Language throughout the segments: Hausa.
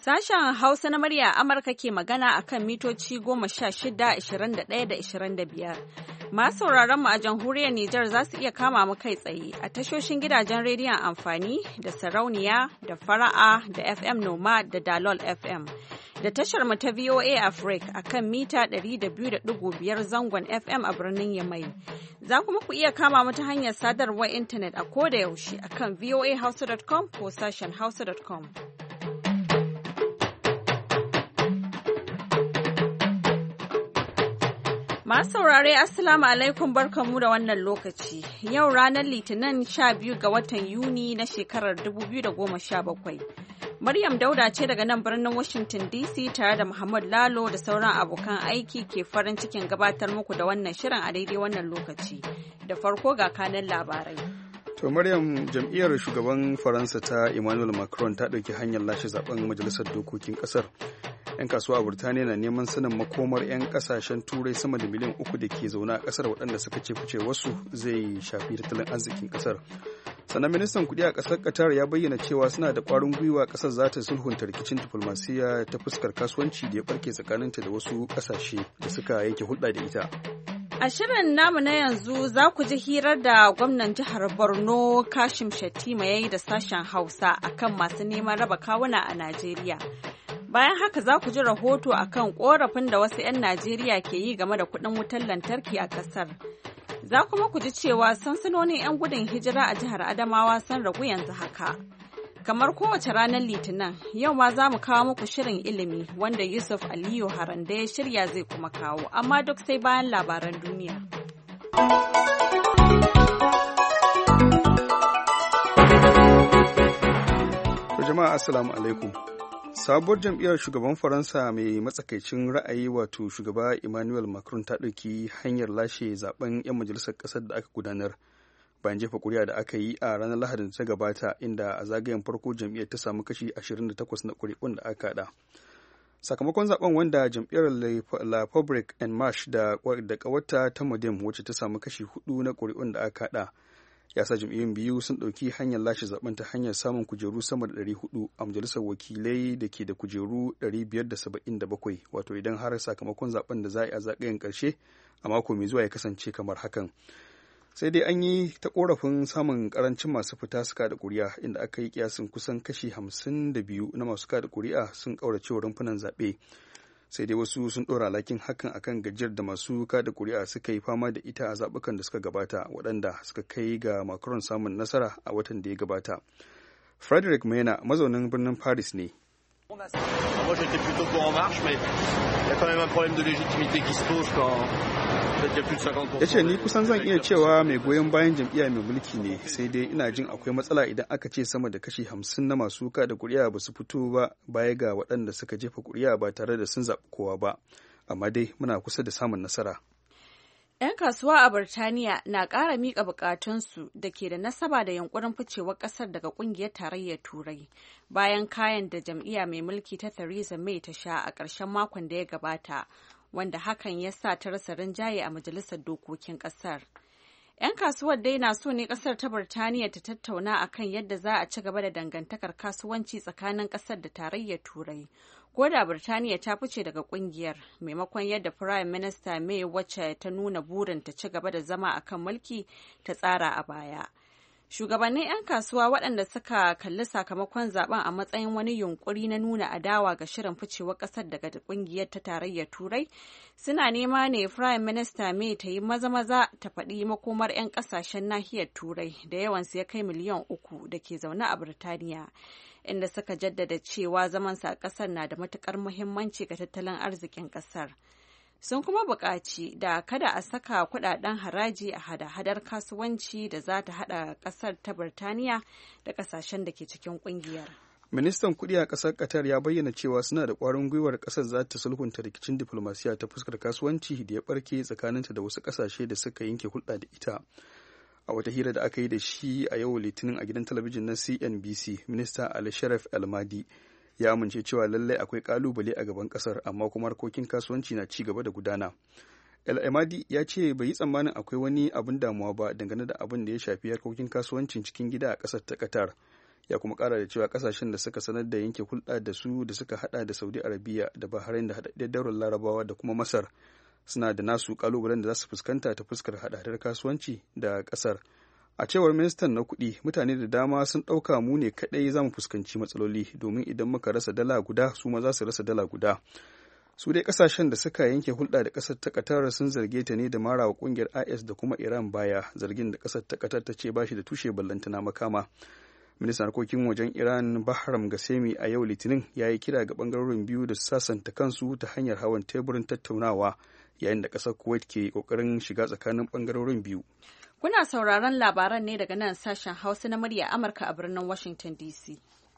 Sashen Hausa na murya Amurka ke magana a kan mitoci 16, 21 da 25. Masu sauraron mu a jamhuriyar Nijar za su iya kama mu kai tsaye a tashoshin gidajen rediyon amfani da sarauniya da fara'a da FM Noma da Dalol FM. Da tashar mu ta VOA Africa a kan mita 200.5 zangon FM a birnin Yamai. Za kuma ku iya kama mu ta hanyar sadarwar intanet a koda yaushe a kan voahausa.com ko sashen hausa.com. Masu saurare Assalamu alaikum barkanmu da wannan lokaci. Yau ranar Litinin 12 ga watan Yuni na shekarar 2017. Maryam Dauda ce daga nan birnin Washington DC tare da Muhammad Lalo da sauran abokan aiki ke farin cikin gabatar muku da wannan shirin a daidai wannan lokaci. Da farko ga kanan labarai. To Maryam, jam'iyyar shugaban Faransa ta Emmanuel Macron ta ɗauki hanyar lashe zaben majalisar dokokin ƙasar. 'Yan kasuwa a Burtaniya na neman sanin makomar 'yan kasashen turai sama da miliyan 3 da ke zaune a kasar waɗanda suka ce fice wasu zai shafi tattalin arzikin kasar. Sannan ministan kuɗi a ƙasar Qatar ya bayyana cewa suna da ƙwarin gwiwa ƙasar za ta sulhunta rikicin diflomasiyya ta fuskar kasuwanci da ya ɓarke tsakaninta da wasu ƙasashe da suka yanke hulɗa da ita. A shirin namu na yanzu za ku ji hirar da gwamnan jihar Borno Kashim Shettima ya yi da sashen Hausa akan masu neman raba kawuna a Najeriya. Bayan haka za ku ji rahoto a kan ƙorafin da wasu 'yan Najeriya ke yi game da kuɗin wutar lantarki a ƙasar. Za kuma ku ji cewa sansanonin 'yan gudun hijira a jihar Adamawa sun ragu yanzu haka. Kamar kowace ranar Litinin, yau ma za mu kawo muku shirin ilimi wanda Yusuf Aliyu Haranda ya shirya zai kuma kawo, amma duk sai bayan labaran duniya. Jama'a Assalamu alaikum. Sabuwar jam'iyyar shugaban Faransa mai matsakaicin ra'ayi wato shugaba Emmanuel Macron ta ɗauki hanyar lashe zaben 'yan majalisar ƙasar da aka gudanar bayan jefa kuri'a da aka yi a ranar Lahadin da ta gabata, inda a zagayen farko jam'iyyar ta samu kashi 28 na kuri'un da aka haɗa. Sakamakon zaben wanda jam'iyyar La Fabrique en Marche da ƙawarta ta Modem wacce ta samu kashi 4 na kuri'un da aka haɗa ya sa jam'iyyun biyu sun ɗauki hanyar lashe zaben ta hanyar samun kujeru sama da 400 a majalisar wakilai da ke da kujeru 577, wato idan har sakamakon zaben da za a yi a zagayen ƙarshe a mako mai zuwa ya kasance kamar hakan. Sai dai an yi ta korafin samun karancin masu fita su kada kuri'a, inda aka yi kiyasin kusan kashi 52 na masu kada kuri'a sun ƙaurace rumfunan zaɓe. Sai dai wasu sun ɗora alhakin hakan akan gajiyar da masu kada kuri'a suka yi fama da ita a zaɓukan da suka gabata, waɗanda suka kai ga Macron samun nasara a watan da ya gabata. Frederick Mena mazaunin birnin Paris ne. Ya ce ni kusan zan iya cewa mai goyon bayan jam'iyya mai mulki ne, sai dai ina jin akwai matsala idan aka ce sama da kashi 50 na masu kada kuri'a ba su fito ba, baya ga waɗanda suka jefa kuri'a ba tare da sun zaɓi kowa ba, amma dai muna kusa da samun nasara. 'Yan kasuwa a Birtaniya na ƙara miƙa buƙatunsu da ke da nasaba da yunƙurin ficewar ƙasar daga ƙungiyar tarayyar Turai bayan kayan da jam'iyya mai mulki ta Theresa May ta sha a ƙarshen makon da ya gabata, wanda hakan ya sa ta rasa rinjaye a majalisar dokokin ƙasar. 'Yan kasuwar dai na so ne ƙasar ta Birtaniya ta tattauna akan yadda za a ci gaba da dangantakar kasuwanci tsakanin ƙasar da tarayyar Turai. Ko da Birtaniya ta fice daga kungiyar, maimakon yadda Prime Minister May wacce ta nuna burin ta ci gaba da zama a kan mulki ta tsara a baya. Shugabannin 'yan kasuwa waɗanda suka kalli sakamakon zaben a matsayin wani yunkuri na nuna adawa ga shirin ficewar ƙasar daga kungiyar ta tarayyar Turai suna nema ne Prime Minister May ta yi maza-maza ta faɗi makomar 'yan ƙasashen nahiyar Turai da yawansu ya kai miliyan 3 da ke zaune a Birtaniya, inda suka jaddada cewa zamansa a ƙasar na da matuƙar muhimmanci ga tattalin arzikin ƙasar. Sun kuma buƙaci da kada a saka kuɗaɗen haraji a hada-hadar kasuwanci da za ta haɗa ƙasar ta Birtaniya da ƙasashen da ke cikin ƙungiyar. Ministan kuɗi a ƙasar Qatar ya bayyana cewa suna da ƙwarin gwiwar ƙasar za ta sulhunta rikicin diflomasiya ta fuskar kasuwanci da ya ɓarke tsakaninta da wasu ƙasashe da suka yanke hulɗa da ita. A wata hira da aka yi da shi a yau Litinin a gidan talabijin na CNBC, Minista Ali Sharaf El-Mahdi ya amince cewa lallai akwai kalubale a gaban kasar, amma kuma harkokin kasuwanci na ci gaba da gudana. El-Mahdi ya ce bai yi tsammanin akwai wani abin damuwa ba dangane da abin da ya shafi harkokin kasuwancin cikin gida a kasar ta Qatar. ya kuma kara da cewa kasashen da suka sanar da yanke hulɗa da su da suka hada da Saudi Arabia da Bahrain da haɗaɗɗiyar daular Larabawa da kuma Masar suna da nasu kalubalen da za su fuskanta ta fuskar hada-hadar kasuwanci da kasar. A cewar ministan na kuɗi, mutane da dama sun ɗauka mu ne kaɗai za mu fuskanci matsaloli, domin idan muka rasa dala guda su ma za su rasa dala guda. Su dai ƙasashen da suka yanke hulɗa da ƙasar ta Qatar sun zarge ta ne da marawa ƙungiyar IS da kuma Iran baya, zargin da ƙasar ta Qatar ta ce ba shi da tushe ballantana makama. Ministan harkokin wajen Iran Bahram Ghasemi a yau Litinin ya yi kira ga ɓangarorin biyu da su sasanta kansu ta hanyar hawan teburin tattaunawa, yayin da ƙasar Kuwait ke ƙoƙarin shiga tsakanin ɓangarorin biyu. Kuna sauraron labaran ne daga nan sashen Hausa na murya Amurka a birnin Washington DC.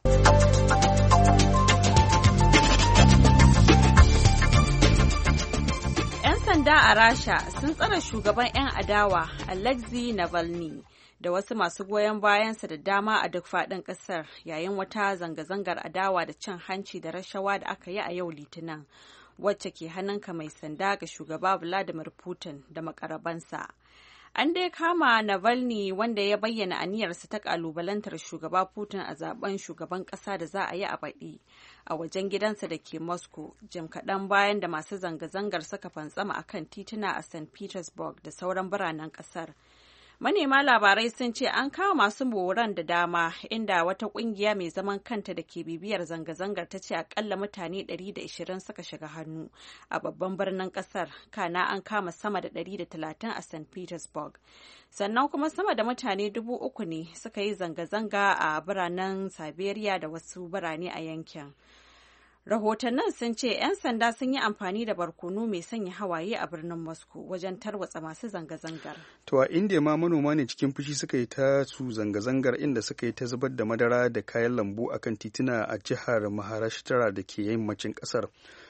'Yan sanda a Rasha sun tsare shugaban 'yan adawa Alexei Navalny da wasu masu goyon bayansa da dama a duk faɗin ƙasar yayin wata zanga-zangar adawa da cin hanci da rashawa da aka yi a yau Litinin, wacce ke hannunka mai sanda ga shugaba Vladimir Putin da makarabansa. An dai kama Navalny wanda ya bayyana aniyarsa ta kalubalantar shugaba Putin a zaben shugaban kasa da za a yi a baɗi a wajen gidansa da ke Moscow, jim kaɗan bayan da masu zanga-zangar suka fantsama akan tituna a St. Petersburg da sauran biranen ƙasar. Manema labarai sun ce an kawo masu boran da dama, inda wata kungiya mai zaman kanta da ke bibiyar zanga-zangar ta ce akalla mutane 120 suka shiga hannu a babban birnin kasar, kana an kama sama da 130 a St. Petersburg. Sannan kuma sama da mutane 3,000 ne suka yi zanga-zanga a biranen Siberia da wasu birane a yankin. Rahotannin sun ce 'yan sanda sun yi amfani da barkono mai sanya hawaye a birnin Moscow wajen tarwatsa masu zanga-zangar. To a India ma manoma ne cikin fushi suka yi ta su zanga-zangar, inda suka yi ta zubar da madara da kayan lambu akan tituna a jihar Maharashtra da ke yammacin kasar.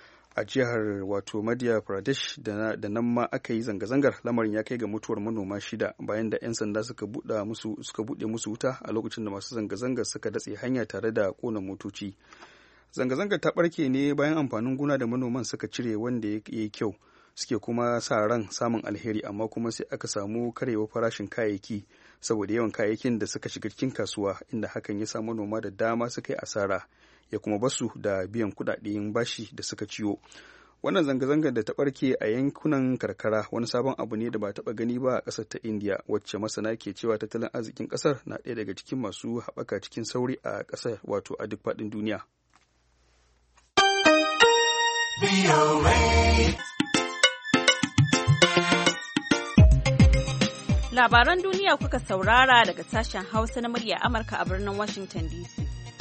A jihar wato Madhya Pradesh da nan ma aka yi zanga-zangar, lamarin ya kai ga mutuwar manoma 6 bayan da 'yan sanda suka buɗe musu wuta a lokacin da masu zanga-zangar suka datse hanya tare da ƙona motoci. Zanga-zangar ta ɓarke ne bayan amfanin gona da manoman suka cire wanda ya yi kyau, suke kuma sa ran samun alheri, amma kuma sai aka samu karyewar farashin kayayyaki saboda yawan kayayyakin da suka shiga cikin kasuwa, inda hakan ya sa manoma da dama suka yi asara, ya kuma basu da biyan kuɗaɗen bashi da suka ciyo. Wannan zanga-zangar da ta ɓarke a yankunan karkara wani sabon abu ne da ba taɓa gani ba a ƙasar ta India, wacce masana ke cewa tattalin arzikin ƙasar na ɗaya daga cikin masu haɓaka cikin sauri a ƙasar, wato a duk faɗin duniya. Labaran duniya kuka saurara daga sashen Hausa na murya Amurka a birnin Washington DC.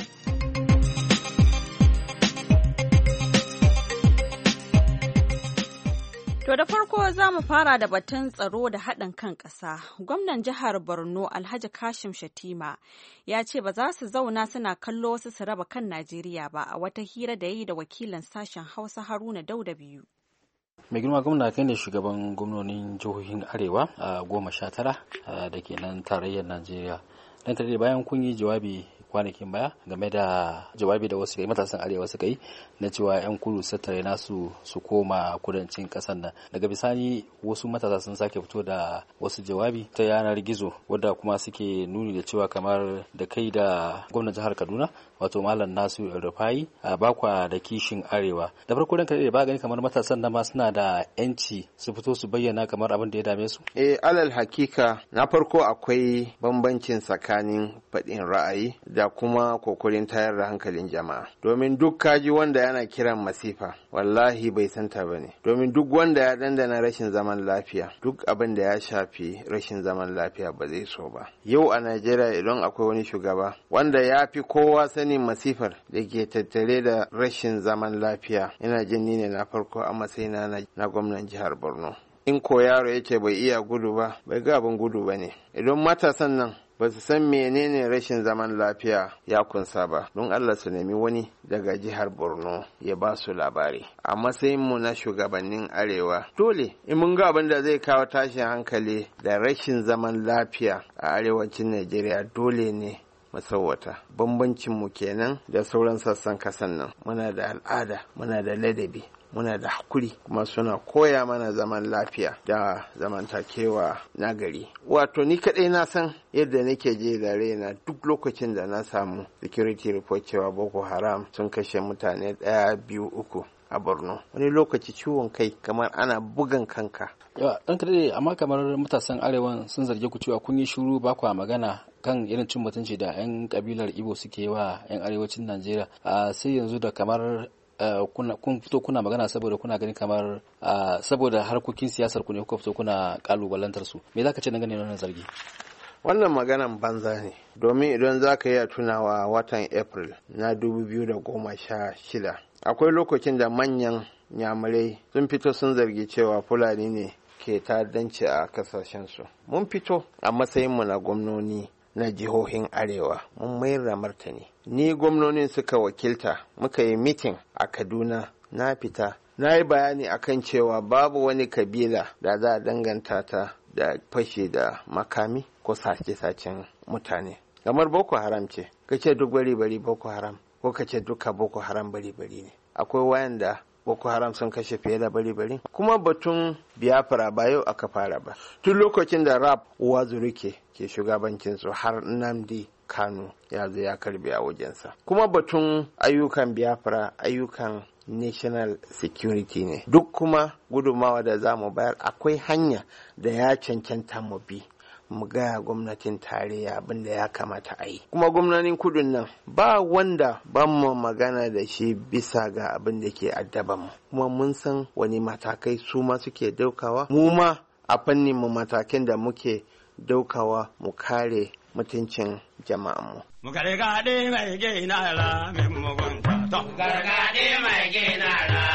To da farko za mu fara da batun tsaro da haɗin kan ƙasa. Gwamnan jihar Borno Alhaji Kashim Shatima ya ce ba za su zauna suna kallo wasu su raba kan Najeriya ba, a wata hira da ya yi da wakilin sashen Hausa Haruna Dauda biyu. Mai girma gwamna kai ne shugaban gwamnonin jihohin Arewa a 19 da ke nan tarayyar Najeriya. Dan tare bayan kun yi jawabi kwanakin baya game da jawabi da wasu matasan arewa suka yi na cewa 'yan kudu su tattare nasu su koma kudancin kasar nan. Daga bisani wasu matasa sun sake fito da wasu jawabi ta yanar gizo wadda kuma suke nuni da cewa kamar da kai da gwamnan jihar Kaduna wato Malam Nasu Rufai a bakwa da kishin arewa. Da farko dan kare ba gani kamar matasan nan ma suna da yanci su fito su bayyana kamar abin da ya dame su. Alal hakika na farko akwai bambancin tsakanin faɗin ra'ayi da kuma kokarin tayar da hankalin jama'a. Domin duk kaji wanda yana kiran masifa wallahi bai santa bane. Domin duk wanda ya dandana rashin zaman lafiya, duk abin da ya shafi rashin zaman lafiya ba zai so ba. Yau a Najeriya idan akwai wani shugaba wanda ya fi kowa sanin masifar da ke tattare da rashin zaman lafiya, ina jin ni ne na farko a matsayina na gwamnan jihar Borno. In ko yaro yake bai iya gudu ba, bai ga abin gudu ba ne. Idan matasan nan ba su san menene rashin zaman lafiya ya kunsa ba, don Allah su nemi wani daga jihar Borno ya ba su labari. A matsayinmu na shugabannin arewa, dole in mun ga abin da zai kawo tashin hankali da rashin zaman lafiya a arewacin Najeriya, dole ne masauwata. Bambancin mu kenan da sauran sassan kasan nan. Muna da al'ada, muna da ladabi, muna da hakuri kuma suna koya mana zaman lafiya da zamantakewa na gari. Wato ni kaɗai na san yadda nake je da raina duk lokacin da na samu security report cewa Boko Haram sun kashe mutane 1, 2, 3 a Borno. Wani lokaci ciwon kai kamar ana bugan kanka. Ɗan kaɗai amma kamar matasan arewan sun zarge ku cewa kun yi shiru ba kwa magana kan irin cin mutunci da 'yan kabilar Igbo suke wa 'yan arewacin Najeriya. Sai yanzu da kamar kun fito kuna magana saboda kuna gani kamar saboda harkokin siyasar ku ne kuka fito kuna kalubalantar su. Me za ka ce dangane da wannan zargi? Wannan maganan banza ne, domin idan za ka iya tunawa watan April na 2016 akwai lokacin da manyan nyamurai sun fito sun zargi cewa Fulani ne ke ta'addanci a kasashensu. Mun fito a matsayinmu na gwamnoni na jihohin arewa mun mayar da martani. Ni gwamnonin suka wakilta muka yi mitin a Kaduna, na fita na yi bayani akan cewa babu wani kabila da za a danganta ta da fashe da makami ko sace-sacen mutane. Kamar Boko Haram ce, kace duk bari Boko Haram ko kace duka Boko Haram bari ne. Akwai wayanda Boko Haram sun kashe fiye da bari. Kuma batun Biafra ba yau aka fara ba. Tun lokacin da Rap Uwazurike ke shugabancin su har Nnamdi Kanu ya zo ya karbi a wajensa. Kuma batun ayyukan Biafra ayyukan national security ne. Duk kuma gudumawa da za mu bayar akwai hanya da ya cancanta mu bi. Mu gaya gwamnatin tarayya abin da ya kamata a yi. Kuma gwamnatin kudin nan ba wanda ban mu magana da shi bisa ga abin da ke addaban mu. Kuma mun san wani matakai su ma suke daukawa. Mu ma a fannin mu matakin da muke daukawa mu kare mutuncin jama'an mu. Mu gargaɗe mai gina ra min mugunta. Gargaɗe mai gina ra.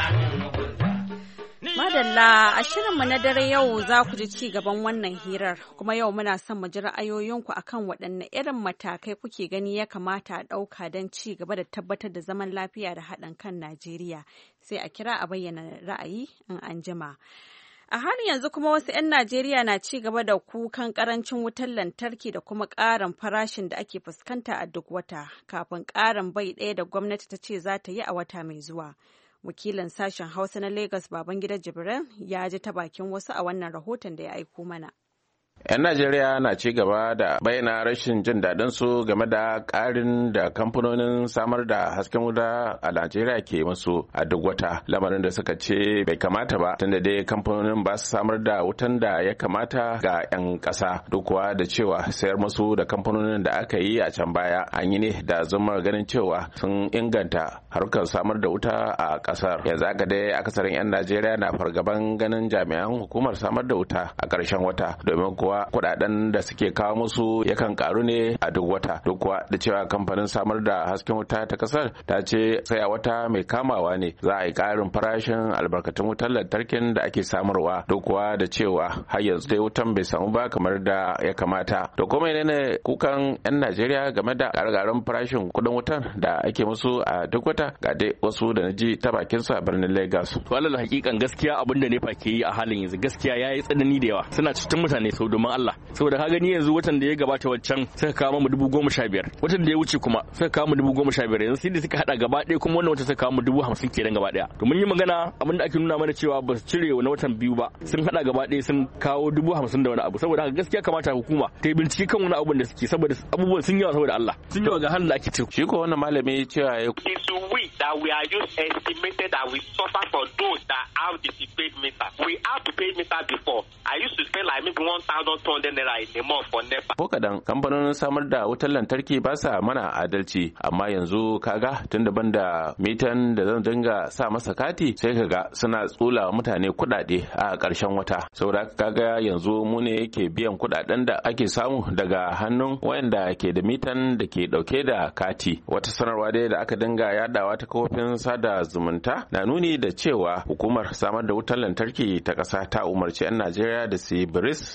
Madalla, a shirinmu na dare yau za ku ji ci gaban wannan hirar, kuma yau muna son mu ji ra'ayoyinku akan waɗanne irin matakai kuke gani ya kamata a ɗauka don ci gaba da tabbatar da zaman lafiya da haɗin kan Najeriya. Sai a kira a bayyana ra'ayi in an jima. A har yanzu kuma wasu 'yan Najeriya na ci gaba da kukan karancin wutar lantarki da kuma ƙarin farashin da ake fuskanta a duk wata, kafin ƙarin bai ɗaya da gwamnati ta ce za ta yi a wata mai zuwa. Wakilin sashen Hausa na Lagos Babangida Jibril ya ji ta bakin wasu a wannan rahoton da ya aiko mana. 'Yan Najeriya na ci gaba da bayyana rashin jin daɗin su game da ƙarin da kamfanonin samar da hasken wuta a Najeriya ke musu a duk wata, lamarin da suka ce bai kamata ba, tunda dai kamfanonin ba su samar da wutan da ya kamata ga 'yan ƙasa, duk kuwa da cewa sayar musu da kamfanonin da aka yi a can baya an yi ne da zumar ganin cewa sun inganta harkar samar da wuta a ƙasar. Yanzu aka dai akasarin 'yan Najeriya na fargaban ganin jami'an hukumar samar da wuta a ƙarshen wata, domin kuwa kudaden da suke kawo musu yakan karu ne a duk wata, duk kuwa da cewa kamfanin samar da hasken wuta ta kasar ta ce sai a wata mai kamawa ne za a yi karin farashin albarkatun wutar lantarkin da ake samarwa, duk kuwa da cewa har yanzu dai wutan bai samu ba kamar da ya kamata. To kuma ne kukan 'yan Najeriya game da ƙarƙarin farashin kudin wutan da ake musu a duk wata? Ga dai wasu da na ji ta bakin su a birnin Lagos. To alal hakikan gaskiya abin da nefa ke yi a halin yanzu gaskiya yayi tsanani da yawa, suna cikin mutane sau domin Allah, saboda ka gani yanzu watan da ya gabata waccan suka kawo mu 15,000, watan da ya wuce kuma suka kawo mu 15,000, yanzu sai da suka hada gaba ɗaya kuma wannan watan suka kawo mu 50,000 kenan gaba ɗaya. To mun yi magana abin da ake nuna mana cewa ba su cire wani watan biyu ba, sun hada gaba ɗaya sun kawo 50,000 da wani abu, saboda haka gaskiya kamata hukuma ta yi bincike kan wani abun da suke, saboda abubuwan sun yawa saboda Allah, sun yawa ga halin da ake ciki. Shi ko wannan malami cewa ya that we are just estimated that we suffer for those that have the prepaid meter. We have prepaid meter before. I used to spend like maybe 1,200 naira in a month for NEPA. Ko kadan kamfanonin samar da wutar lantarki ba sa mana adalci, amma yanzu kaga tun daban da mitan da zan dinga sa masa kati sai kaga suna tsula mutane kuɗaɗe a ƙarshen wata. Saboda kaga yanzu mu ne yake biyan kuɗaɗen da ake samu daga hannun wayanda ke da mitan da ke ɗauke da kati. Wata sanarwa dai da aka dinga yadawa ta kafofin sada zumunta na nuni da cewa hukumar samar da wutar lantarki ta ƙasa ta umarci 'yan Najeriya da su biris da biyan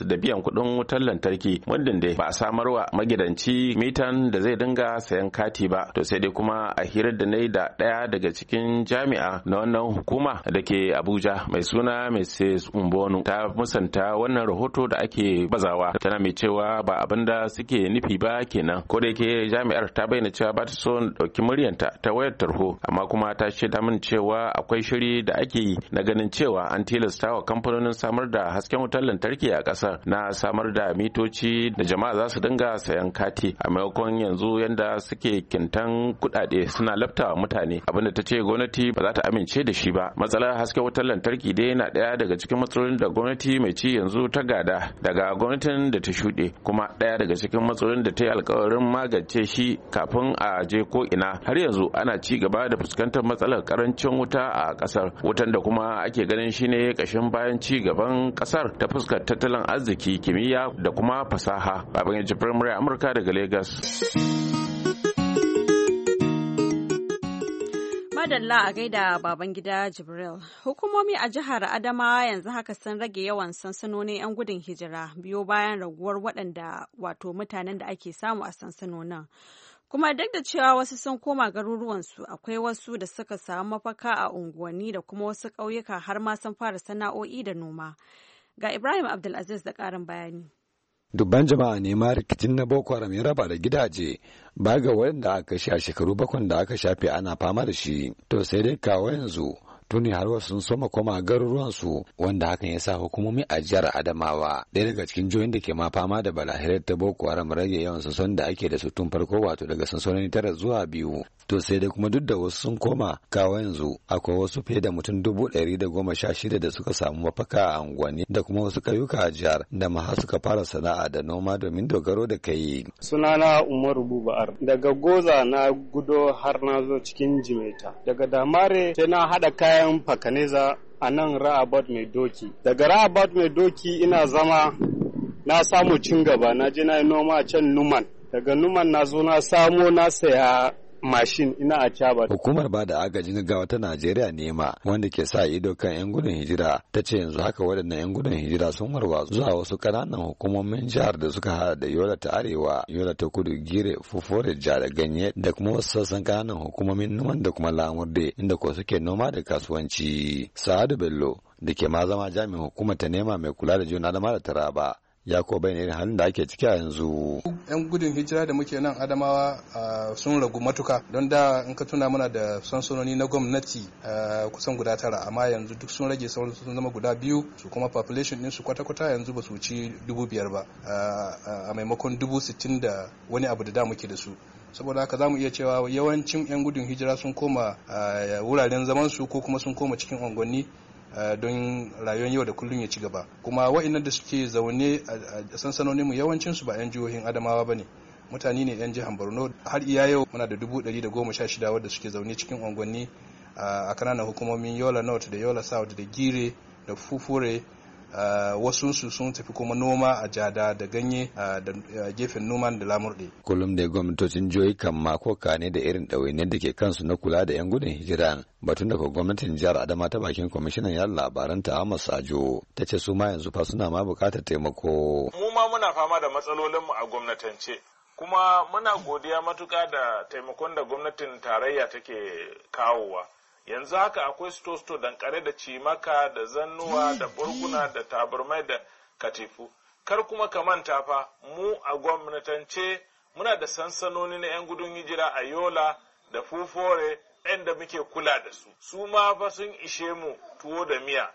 kuɗin wutar lantarki muddin dai ba a samarwa magidanci mitan da zai dinga sayan kati ba. To sai dai kuma a hirar da na yi da ɗaya daga cikin jami'a na wannan hukuma da ke Abuja mai suna Mrs. Umbonu ta musanta wannan rahoto da ake bazawa, tana mai cewa ba abin da suke nufi ba kenan. Ko da yake jami'ar ta bayyana cewa ba ta so ɗauki muryanta ta wayar tarho, amma kuma ta shaida min cewa akwai shiri da ake yi na ganin cewa an tilasta wa kamfanonin samar da hasken wutar lantarki a ƙasar na samar da mitoci da jama'a za su dinga sayan kati a maimakon yanzu yanda suke kintan kuɗaɗe suna laftawa mutane, abinda ta ce gwamnati ba za ta amince da shi ba. Matsalar hasken wutar lantarki dai yana ɗaya daga cikin matsalolin da gwamnati mai ci yanzu ta gada daga gwamnatin da ta shuɗe, kuma ɗaya daga cikin matsalolin da ta yi alkawarin magance shi kafin a je ko ina. Har yanzu ana ci gaba da fuskantar matsalar karancin wuta a ƙasar, wutan da kuma ake ganin shine ƙashin bayan ci gaban ƙasar ta fuskar tattalin arziki, kimiyya da kuma fasaha. Babangida Firamare Amurka daga Lagos. Madalla a gaida Babangida Jibril. Hukumomi a jihar Adamawa yanzu haka sun rage yawan sansanonin 'yan gudun hijira biyo bayan raguwar waɗanda wato mutanen da ake samu a sansanonin. Kuma duk da cewa wasu sun koma garuruwansu, akwai wasu da suka samu mafaka a unguwanni da kuma wasu ƙauyuka har ma sun fara sana'o'i da noma. Ga Ibrahim Abdulaziz da ƙarin bayani. Dubban jama'a ne ma rikicin na Boko Haram ya raba da gidaje ba ga wanda aka kashe a shekaru 7 da aka shafe ana fama da shi. To sai dai kawo yanzu tuni har wasu sun soma koma garuruwansu, wanda hakan ya sa hukumomi a jihar Adamawa, ɗaya daga cikin jihohin da ke ma fama da balahirar ta Boko Haram, rage yawan sansanin da ake da su tun farko, wato daga sansanoni 9 zuwa 2. To sai dai kuma duk da wasu sun koma, kawo yanzu akwai wasu fiye da mutum 116 da suka samu mafaka a unguwanni da kuma wasu ƙauyuka a jihar, da ma suka fara sana'a da noma domin dogaro da kai. Sunana Umaru Buba'ar, daga Goza na gudo har na zo cikin Jimeta, daga Damare sai na haɗa kayan Fakaneza a nan Ra'abat Mai Doki. Daga Ra'abat Mai Doki ina zama na samu cin gaba, na je na yi noma a can Numan. Daga Numan na zo na samo na saya mashin ina a Caba. Hukumar ba da agajin gaggawa ta Najeriya nema wanda ke sa ido kan 'yan gudun hijira ta ce yanzu haka waɗannan 'yan gudun hijira sun warwatsu zuwa wasu ƙananan hukumomin jihar da suka hada da Yola ta Arewa, Yola ta Kudu, Gire, Fufore, Jada, Ganye da kuma wasu sassan ƙananan hukumomin Numan da kuma Lamurde inda ko suke noma da kasuwanci. Sa'adu Bello da ke ma zama jami'in hukumar ta nema mai kula da juna da mara Taraba ya ko bayyana irin halin da ake ciki a yanzu. 'Yan gudun hijira da muke nan Adamawa sun ragu matuka, don da in ka tuna muna da sansanoni na gwamnati kusan guda 9, amma yanzu duk sun rage, sun zama guda 2, su kuma population din su kwata-kwata yanzu ba su ci 5,000 ba a maimakon 60,000 da wani abu da muke da su. Saboda haka za mu iya cewa yawancin 'yan gudun hijira sun koma wuraren zaman su ko kuma sun koma cikin unguwanni don rayuwar yau da kullum ya ci gaba. Kuma wa'annan da suke zaune a sansanoninmu yawancinsu ba 'yan jihohin Adamawa ba ne, mutane ne 'yan jihar Borno. Har iya yau muna da 116 wadda suke zaune cikin unguwanni a kananan hukumomin Yola North da Yola South da Gire da Fufure. Wasunsu sun tafi kuma noma a Jada da Ganye da gefen Numan da Lamurde. Kullum da gwamnatocin jihohi kan mako ne da irin ɗawainiyar da ke kansu na kula da 'yan gudun hijira. Batun daga gwamnatin jihar Adama ta bakin kwamishinan yan labaran ta Ahmad Sajo ta ce su ma yanzu fa suna ma buƙatar taimako. Mu ma muna fama da matsalolinmu a gwamnatance. Kuma muna godiya matuƙa da taimakon da gwamnatin tarayya take kawowa. Yanzu haka akwai sto-sto dankare da cimaka da zannuwa da burguna da tabarmai da katifu. Kar kuma ka manta fa mu a gwamnatance muna da sansanoni na 'yan gudun hijira a Yola da Fufore da muke kula da su. Su ma fa sun ishe mu tuwo da miya.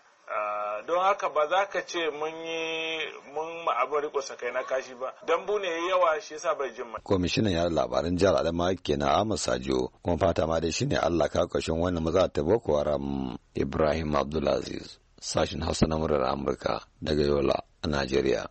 Don haka ba za ka ce mun abin riko sakai na kashi ba, dambu ne yawa shi yasa bai jin mai. Kwamishinan yada labaran jihar Adamawa kenan Ahmad Sajo, kuma fata ma dai shine Allah ka kashin wannan maza ta Boko Haram. Ibrahim Abdulaziz, sashin Hausa na murar Amurka daga Yola a Najeriya.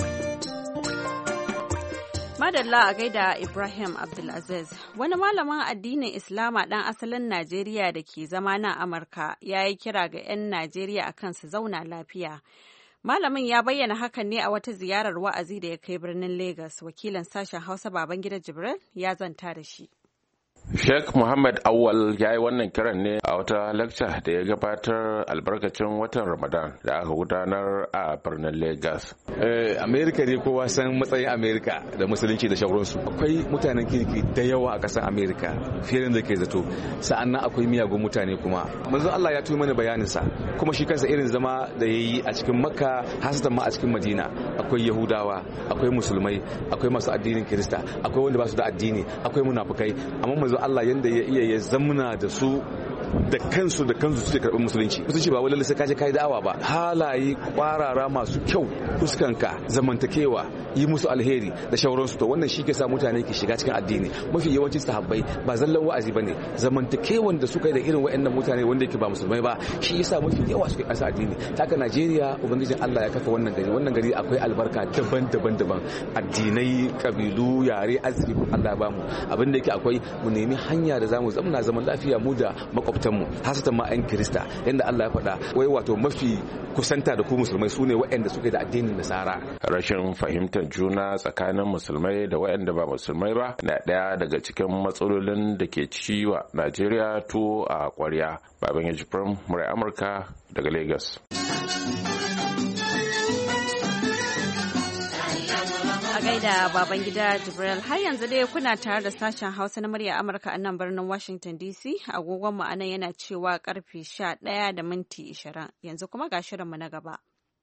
Madalla a gaida Ibrahim Abdulaziz. Wani malamin addinin Islama ɗan asalin Najeriya da ke zama nan Amurka ya yi kira ga 'yan Najeriya akan su zauna lafiya. Malamin ya bayyana hakan ne a wata ziyarar wa'azi da ya kai birnin Lagos. Wakilin sashen Hausa Babangida Jibril ya zanta da shi. Sheikh Muhammad Awal ya yi wannan kiran ne a wata lecture da ya gabatar albarkacin watan Ramadan da aka gudanar a birnin Lagos. Amerika ne kowa san matsayin Amerika da musulunci da shauransu. Akwai mutanen kirki da yawa a ƙasar Amerika fiye da ke zato. Sa'annan akwai miyagun mutane kuma. Manzon Allah ya tuyi mana bayaninsa kuma shi kansa irin zama da ya yi a cikin Makka hasatan ma a cikin Madina. Akwai Yahudawa, akwai Musulmai, akwai masu addinin Kirista, akwai wanda ba su da addini, akwai munafukai. Amma manzon Allah yanda ya iya ya zamna da su da kansu suke karɓar musulunci ba wai lalle sai ka je kai da'awa ba. Halaye kwarara masu kyau, fuskanka, zamantakewa, yi musu alheri da shauransu, to wannan shi ke sa mutane ke shiga cikin addini. Mafi yawancin sahabbai ba zallan wa'azi bane, zamantakewan da suka yi da irin wayannan mutane wanda yake ba musulmai ba shi yasa mafi yawa suke ƙasa addini. Haka Najeriya ubangijin Allah ya kafa wannan gari akwai albarka daban-daban, addinai, kabilu, yare, arziki Allah ya bamu. Abin da yake akwai mu nemi hanya da zamu zamna zaman lafiya mu da makwabtanmu, hasatan ma 'yan Kirista, yanda Allah ya faɗa wai wato mafi kusanta da ku musulmai su ne waɗanda suke da addinin Nasara. Rashin fahimtar juna tsakanin musulmai da waɗanda ba musulmai ba na ɗaya daga cikin matsalolin da ke ciwa Najeriya tuwo a ƙwarya. Babangeji Pram, Murai Amurka daga Lagos. gaida baban gida Jibril. Har yanzu dai kuna tare da sashen Hausa na murya Amurka a nan birnin Washington DC. Agogon mu anan yana cewa karfe 11:20. Yanzu kuma ga shirinmu na gaba.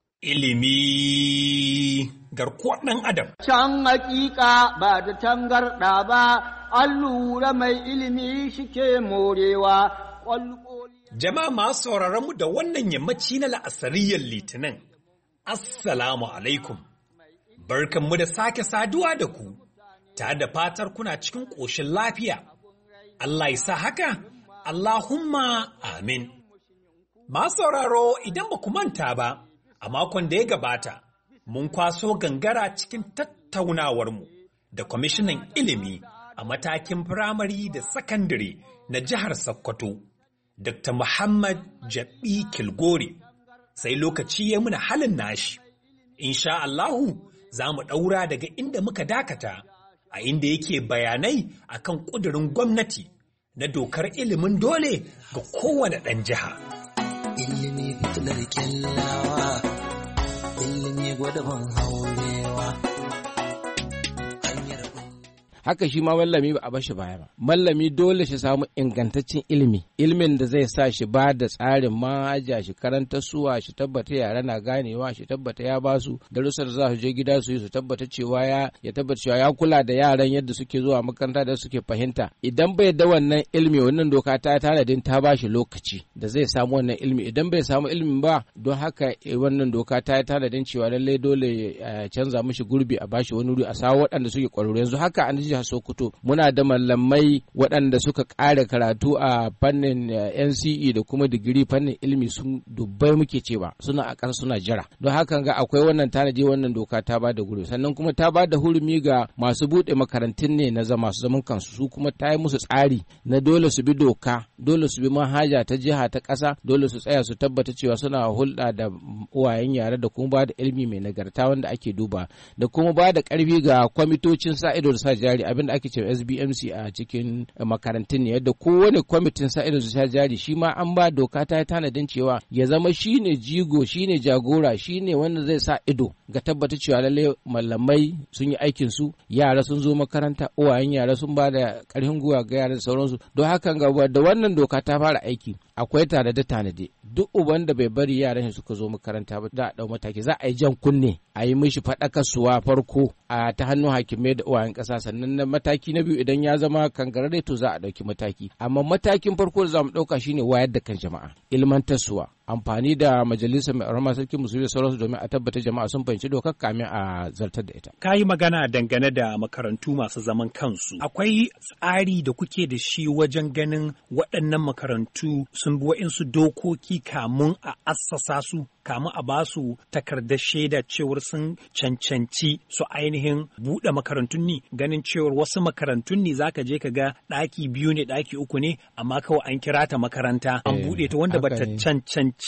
Ilimi garkuwar ɗan Adam. Can hakika ba da tangarɗa ba, an lura mai ilimi shike morewa. Jama'a masu sauraron mu da wannan yammaci na la'asariyar Litinin. Assalamu alaikum. Barkanmu da sake saduwa da ku, tare da fatar kuna cikin ƙoshin lafiya. Allah ya sa haka, Allahumma amin. Masu sauraro idan ba ku manta ba, a makon da ya gabata, mun kwaso gangara cikin tattaunawarmu da kwamishinan ilimi a matakin firamare da sakandare na jihar Sokoto, Dr. Muhammad Jabi Kilgore, sai lokaci ya muna halin nashi. Insha Allahu, za mu ɗaura daga inda muka dakata, a inda yake bayanai akan ƙudurin gwamnati na dokar ilimin dole ga kowane ɗan jiha. Ilimi fitilar kyallawa, ilimi gwadaban haurewa. Haka shi ma mallami ba a bashi baya ba. Mallami dole shi samu ingantaccen ilimi, ilimin da zai sa shi ba da tsarin manhaja, shi karanta suwa, shi tabbata yara na ganewa, shi tabbata ya ba su darussan da za su je gida su yi, su tabbata cewa ya tabbata cewa ya kula da yaran yadda suke zuwa makaranta da suke fahimta. Idan bai da wannan ilimi, wannan doka ta tanadin ta ba shi lokaci da zai samu wannan ilimi. Idan bai samu ilimin ba, don haka wannan doka ta tanadin cewa lallai dole ya canza mishi gurbi, a bashi wani wuri, a sawo waɗanda suke ƙwararru. Yanzu haka an jihar Sokoto muna da mallamai waɗanda suka ƙara karatu a fannin NCE da kuma digiri fannin ilimi sun dubbai muke cewa suna a ƙasa suna jira. Don haka ga akwai wannan tanaji, wannan doka ta ba da gurbi, sannan kuma ta ba da hurumi ga masu buɗe makarantun ne na masu zaman kansu, su kuma ta yi musu tsari na dole su bi doka, dole su bi manhaja ta jiha ta ƙasa, dole su tsaya su tabbata cewa suna hulɗa da uwayen yara da kuma ba da ilimi mai nagarta wanda ake duba, da kuma ba da ƙarfi ga kwamitocin sa ido da sa jari, abin da ake cewa SBMC a cikin makarantun ne, yadda kowane kwamitin sa ido da sa jari shi ma an ba doka ta yi tanadin cewa ya zama shine jigo, shine jagora, shine wanda zai sa ido ga tabbata cewa lalle malamai sun yi aikin su, yara sun zo makaranta, uwayen yara sun ba da ƙarfin gwiwa ga yara da sauransu. Don haka ga da wannan doka ta fara aiki, akwai tanade duk uban da bai bari yaran shi suka zo makaranta ba za a dau mataki, za a yi jan kunne, a yi mishi faɗakarsuwa farko a ta hannun hakimai da uwayen ƙasa, sannan na mataki na biyu idan ya zama kangarare to za a ɗauki mataki. Amma matakin farko da za mu ɗauka shine wayar da kan jama'a, ilmantarsuwa, amfani da majalisar mai arama sarkin musulmi da sauransu domin a tabbata jama'a sun fahimci dokar kamin a zartar da ita. Ka yi magana dangane da makarantu masu zaman kansu. Akwai tsari da kuke da shi wajen ganin waɗannan makarantu sun bi wa'insu dokoki kamun a assasa su, kamun a ba su takardar shaida cewar sun cancanci su ainihin buɗe makarantun ne, ganin cewar wasu makarantun ne zaka je ka ga ɗaki 2 ne ɗaki 3 ne amma kawai an kira ta makaranta an buɗe ta wanda bata cancanci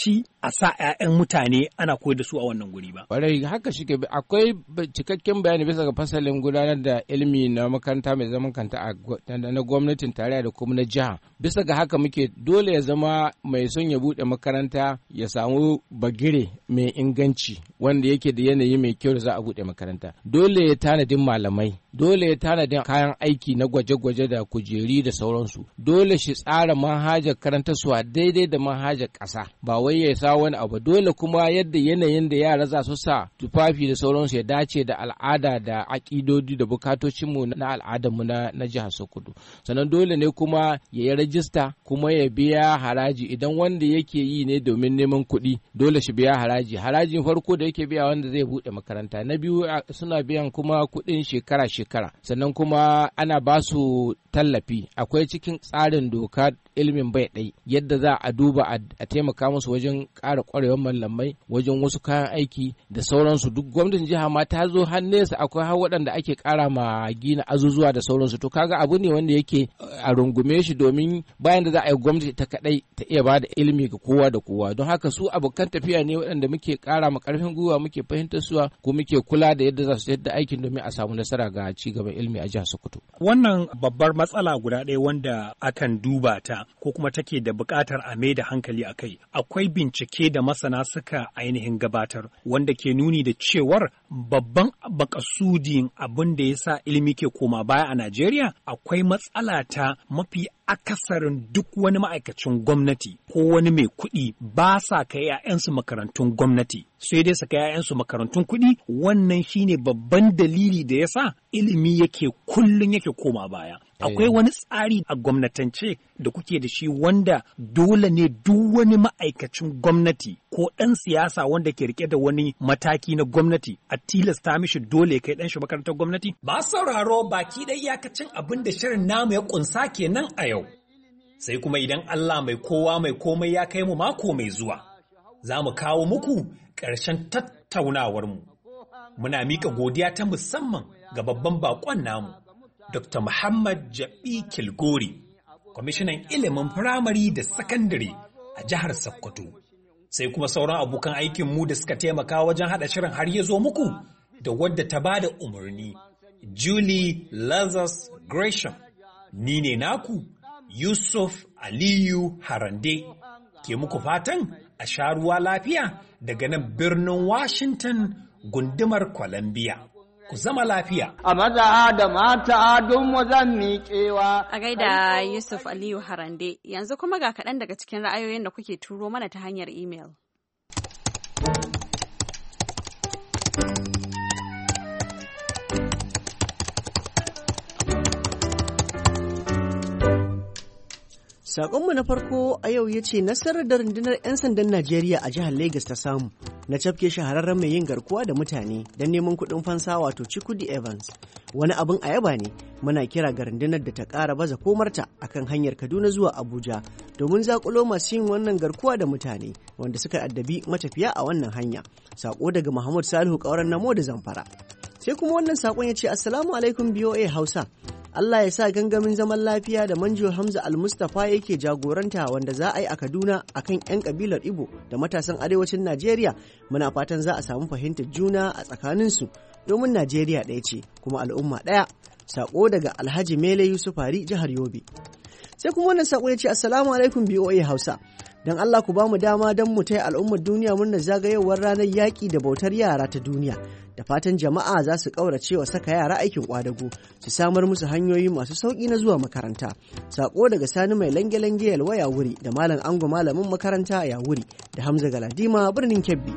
a sa 'ya'yan mutane ana koyar da su a wannan guri ba. Ƙwarai haka shike, akwai cikakken bayani bisa ga fasalin gudanar da ilimi na makaranta mai zaman kanta na gwamnatin tarayya da kuma na jiha. Bisa ga haka muke dole ya zama mai son ya buɗe makaranta ya samu bagire mai inganci wanda yake da yanayi mai kyau da za a buɗe makaranta. Dole ya tanadin malamai, dole ya tanadin kayan aiki na gwaje-gwaje da kujeri da sauransu. Dole shi tsara manhajar karantarsuwa daidai da manhajar ƙasa, ba wai ya sa wani abu. Dole kuma yadda yanayin da yara za su sa tufafi da sauransu ya dace da al'ada da aƙidodi da bukatocinmu na al'adarmu na jihar Sokoto. Sannan dole ne kuma ya yi rajista kuma ya biya haraji idan wanda yake yi ne domin neman kuɗi, dole shi biya haraji. Harajin farko da yake biya wanda zai buɗe makaranta. Na biyu suna biyan kuma kuɗin shekara-shekara. Sannan kuma ana ba su tallafi. Akwai cikin tsarin doka ilimin bai ɗai yadda za a duba a taimaka musu wajen ƙara ƙwarewar malamai, wajen wasu kayan aiki da sauransu. Duk gwamnatin jiha ma ta zo har nesa, akwai har waɗanda ake ƙara ma gina azuzuwa da sauransu. To kaga abu ne wanda yake a rungume shi, domin bayan da za a yi gwamnati ta kaɗai ta iya ba da ilimi ga kowa da kowa. Don haka su abokan tafiya ne waɗanda muke ƙara ma ƙarfin gwiwa, muke fahimtar suwa, ko muke kula da yadda za su yadda aikin domin a samu nasara ga ci gaban ilimi a jihar Sokoto. Wannan babbar matsala guda ɗaya wanda akan duba ta ko kuma take da buƙatar a mai da hankali a kai. Akwai bincike da masana suka ainihin gabatar wanda ke nuni da cewar babban bakasudin abin da ya sa ilimi ke koma baya a Najeriya akwai matsala ta mafi akasarin duk wani ma'aikacin gwamnati ko wani mai kuɗi ba sa kai 'ya'yansu makarantun gwamnati, sai dai su kai 'ya'yansu makarantun kuɗi. Wannan shine babban dalili da ya sa ilimi yake kullum yake koma baya. Akwai wani tsari a gwamnatance da kuke da shi wanda dole ne duk wani ma'aikacin gwamnati ko ɗan siyasa wanda ke rike da wani mataki na gwamnati a tilasta mishi dole kai ɗan shi makarantar gwamnati? Ba sauraro baki ɗaya iyakacin abin da shirin namu ya ƙunsa kenan a yau. Sai kuma idan Allah mai kowa mai komai ya kai mu mako mai zuwa, za mu kawo muku ƙarshen tattaunawarmu. Muna miƙa godiya ta musamman ga babban baƙon namu, Dr. Muhammad Jabi Kilgori, kwamishinan ilimin firamare da sakandare a jihar Sokoto. Sai kuma sauran abokan aikinmu da suka taimaka wajen haɗa shirin har ya zo muku, da wadda ta ba da umarni, Julie Lazarus Gresham. Ni ne naku, Yusuf Aliyu Harande, ke muku fatan a sha ruwa lafiya daga nan birnin Washington, gundumar Columbia. Ku zama lafiya. A maza da mata don mu zan miƙewa. A gaida Yusuf Aliyu Harande, yanzu kuma ga kaɗan daga cikin ra'ayoyin da kuke turo mana ta hanyar imel. Saƙonmu na farko a yau ya ce nasarar da rundunar 'yan sandan Najeriya a jihar Legas ta samu na cafke shahararren mai yin garkuwa da mutane don neman kuɗin fansa wato Chikudi Evans. Wani abin a yaba ne, muna kira ga rundunar da ta ƙara baza komarta a kan hanyar Kaduna zuwa Abuja domin zaƙulo masu yin wannan garkuwa da mutane wanda suka addabi matafiya a wannan hanya. Saƙo daga Muhammad Salihu Ƙauren Namo da Zamfara. Sai kuma wannan saƙon ya ce Assalamu alaikum BOA Hausa. Allah ya sa gangamin zaman lafiya da Manjo Hamza Al-Mustapha yake jagoranta wanda za a yi a Kaduna akan 'yan kabilar Igbo da matasan arewacin Najeriya, muna fatan za a samu fahimtar juna a tsakaninsu domin Najeriya ɗaya ce kuma al'umma ɗaya. Sako daga Alhaji Mele Yusufari jihar Yobe. Sai kuma wannan sako ya ce Assalamu alaikum BOA Hausa. Don Allah ku ba mu dama don mu taya al'ummar duniya murnar zagayowar ranar yaƙi da bautar yara ta duniya. Da fatan jama'a za su ƙaurace wa saka yara aikin ƙwadago, su samar musu hanyoyi masu sauƙi na zuwa makaranta. Sako daga Sani mai lange-lange Yalwa ya wuri da Malam Ango malamin makaranta ya wuri da Hamza Galadima birnin Kebbi.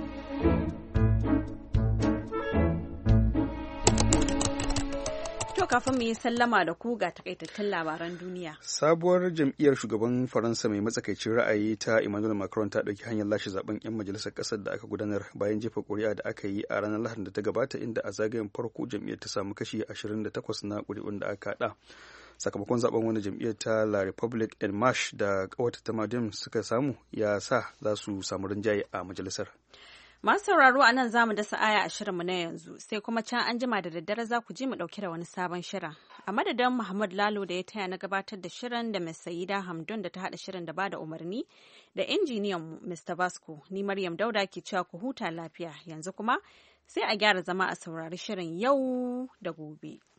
Kafin mu yi sallama da ku ga takaitattun labaran duniya. Sabuwar jam'iyyar shugaban Faransa mai matsakaicin ra'ayi ta Emmanuel Macron ta ɗauki hanyar lashe zaben 'yan majalisar ƙasar da aka gudanar bayan jefa ƙuri'a da aka yi a ranar Lahadin da ta gabata, inda a zagayen farko jam'iyyar ta samu kashi 28 na ƙuri'un da aka haɗa. Sakamakon zaben wani jam'iyyar ta La Republique En Marche da ƙawata ta Madem suka samu ya sa za su samu rinjaye a majalisar. Masu sauraro a nan za mu dasa aya a shirinmu na yanzu, sai kuma can an jima da daddare za ku ji mu ɗauke da wani sabon shirin. A madadin Muhammad Lalo da ya taya na gabatar da shirin da Ms. Saida Hamdun da ta haɗa shirin da bada umarni da injiniyan Mr. Vasco, ni Maryam Dauda ke cewa ku huta lafiya. Yanzu kuma sai a gyara zama a saurari shirin yau da gobe.